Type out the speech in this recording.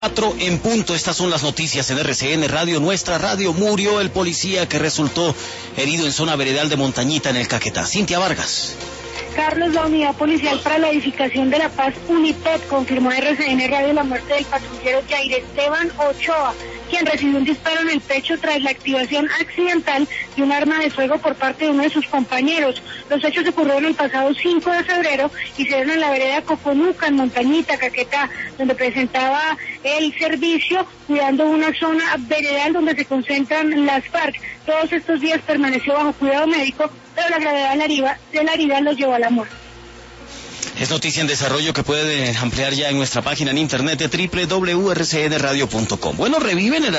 4 en punto. Estas son las noticias en RCN Radio, nuestra radio. Murió el policía que resultó herido en zona veredal de Montañita, en el Caquetá. Cintia Vargas. Carlos, la Unidad Policial para la Edificación de la Paz, UNIPED, confirmó a RCN Radio la muerte del patrullero Jair Esteban Ochoa, quien recibió un disparo en el pecho tras la activación accidental de un arma de fuego por parte de uno de sus compañeros. Los hechos ocurrieron el pasado 5 de febrero y se dieron en la vereda Coconuca, en Montañita, Caquetá, donde presentaba el servicio cuidando una zona veredal donde se concentran las FARC. Todos estos días permaneció bajo cuidado médico, pero la gravedad de la herida los llevó a la muerte. Es noticia en desarrollo que puede ampliar ya en nuestra página en internet de www.rcnradio.com. Bueno, reviven el